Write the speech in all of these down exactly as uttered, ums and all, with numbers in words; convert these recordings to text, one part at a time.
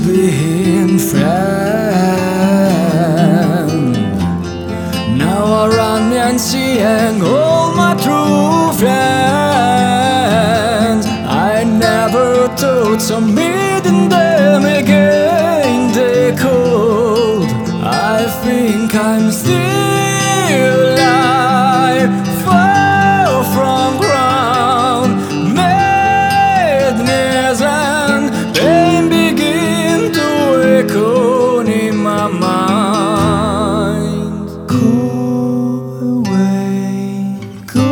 been friend. Now I run and seeing all my true friends. I never thought of meeting them again. They cold. I think I'm still alive, far from ground. Madness and pain begin to echo in my mind. Go away, go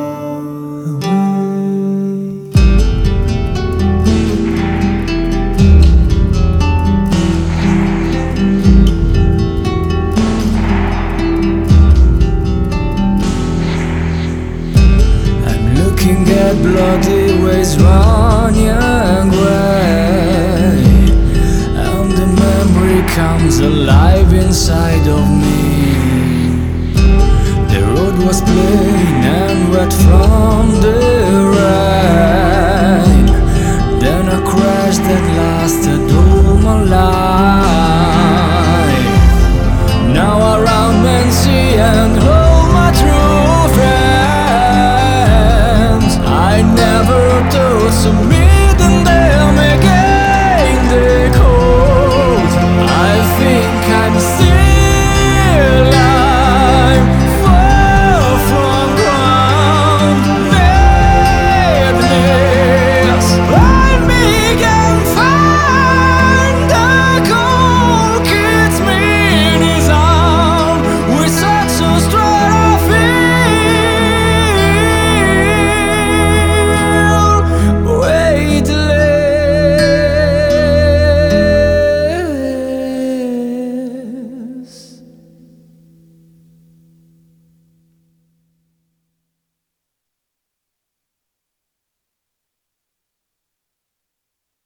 looking at bloody ways running away, and the memory comes alive inside of me. The road was plain and wet from the